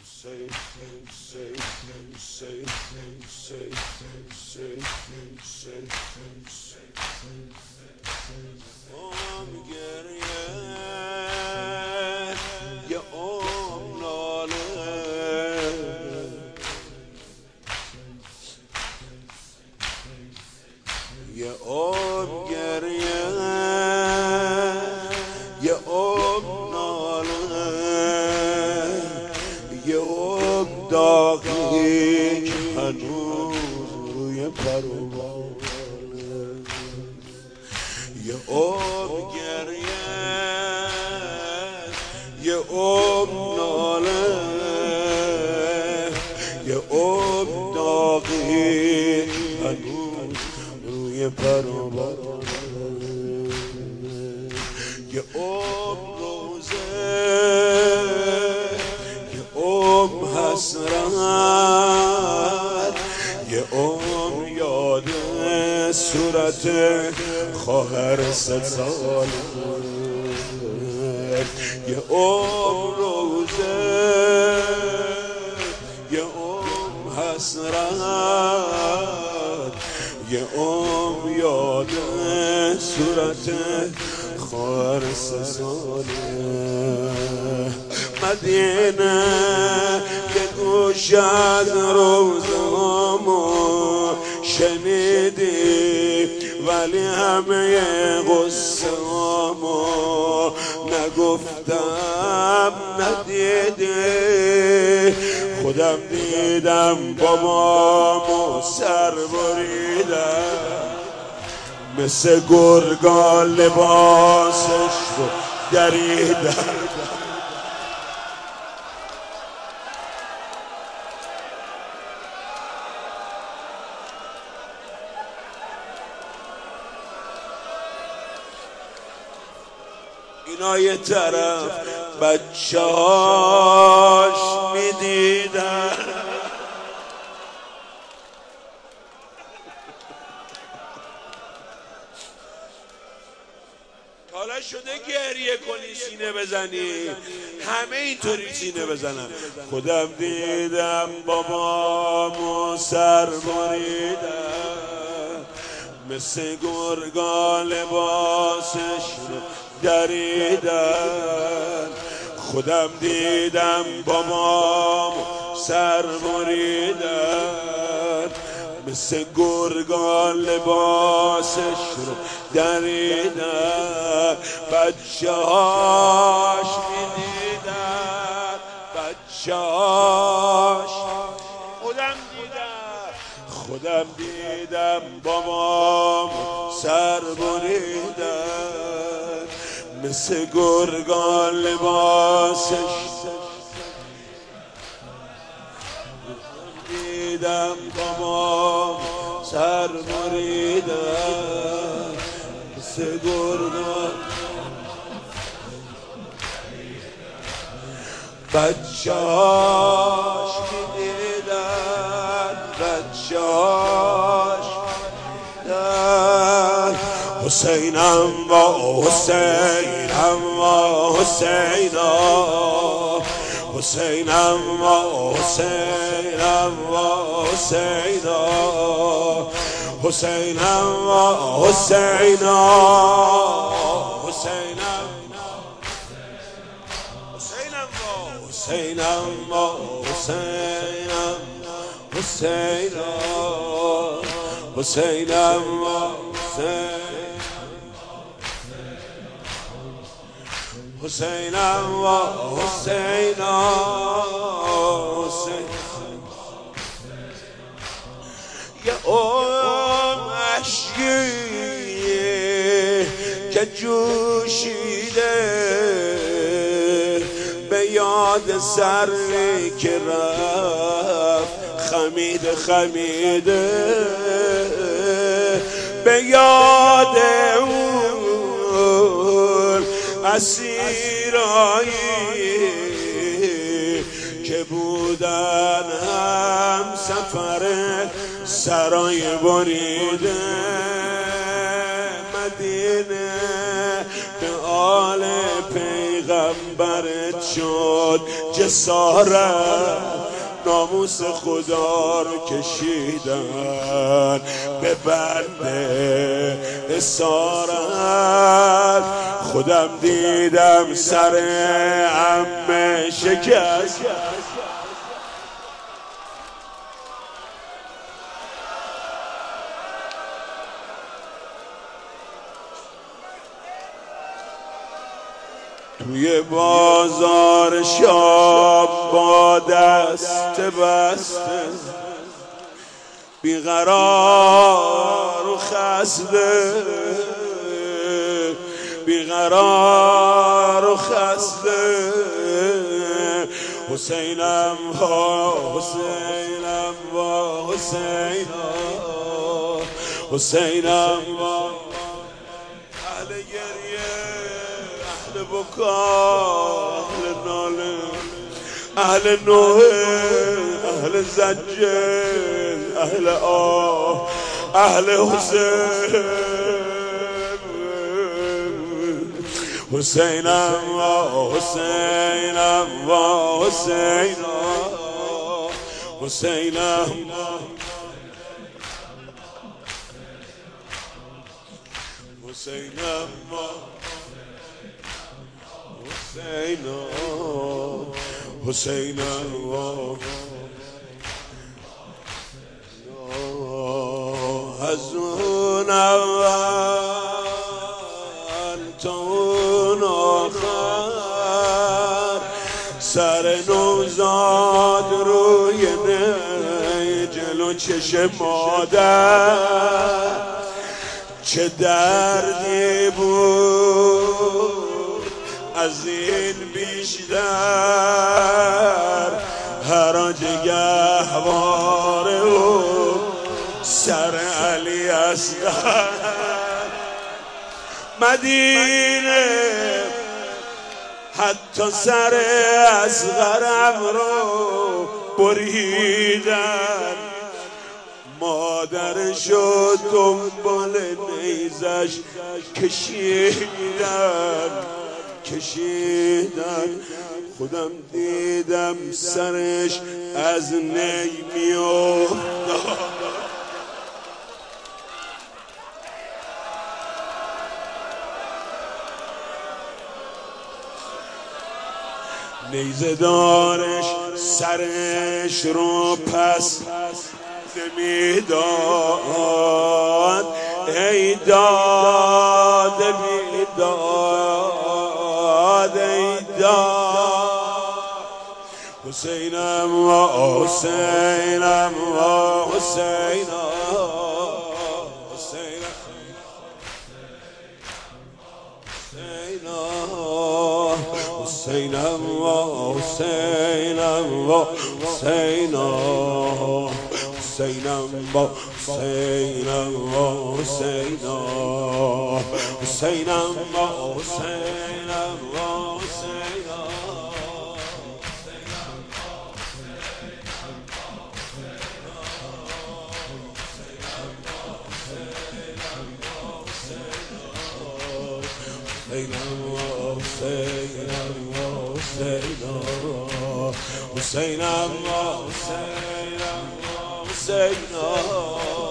داغی که هنوز روی پروانه یه عمر گریه یه عمر ناله یه عمر داغی که هنوز روی پروانه یه عمر روزه حسرت یه عمر یاد صورت خواهر 3 ساله یه عمر روزه یه عمر حسرت یه عمر یاد صورت خواهر 3 ساله مدینه یه گوش از روزامو شنیدی ولی همه قصه‌امو نگفتم ندیدی خودم دیدم بابامو سر بریدم مثل گرگا لباسش رو دریدم اینا یه طرف بچه هاش میدیدن حالا شده گریه کنی سینه بزنی همه اینطوری سینه بزنن خودم دیدم بابامو سر بریدم مثل گرگا لباسش رو دریدن خودم دیدم بابام سر بریدن مثل گرگا لباسش رو دریدن بچه هاش میدیدن بچه هاش خودم دیدم بابام سر بریدن مثل گرگا لباسش دیدم بابام سر بریدن مثل گرگا بچه هاش میدیدن بچه هاش حسینم و حسینم و حسینا حسینم و حسینم و حسینا حسینم و حسینا حسینم حسینم و حسینم حسینا حسینم و حسینم و حسینا یه اشکی که جوشیده به یاد سری که رفت خمیده خمیده به یاد اون اسیرایی که بودن هم سفر سرای بریده مدینه به آل پیغمبر پیغمبرت شد جسارت، ناموس خدا رو کشیدن به بند اسارت. خودم دیدم سر عمه شکست، توی بازار شام با دست بسته، بیقرار و خسته، بیقرار و خسته. حسینم ها حسینم وا حسینم، حسینم وا. اهل گریه، اهل بکا، اهل ناله، اهل نوحه، اهل زجر، اهل آه، اهل حسین. حسینم و حسینم و حسینم، حسینم حسینم و حسینم، حسینم و از اون اول تا اون آخر، سر نوزاد روی نی جلو چشم مادر، چه دردی بود از این بیشتر. حراج گهواره و سر علی اصغر، مدینه حتی سر اصغرم رو بریدن. مادرشو دنبال نیزش کشیدن کشیدن. خودم دیدم سرش از نی میافتاد. نیزه دارش سرش رو پس نمیداد، ای داد بیداد، ای داد. حسینم و حسینم و حسینم، حسینم و حسینم و حسینم، حسینم و حسینم و حسینم، حسینم و حسینم و حسینم. حسینم و حسینم و حسینم.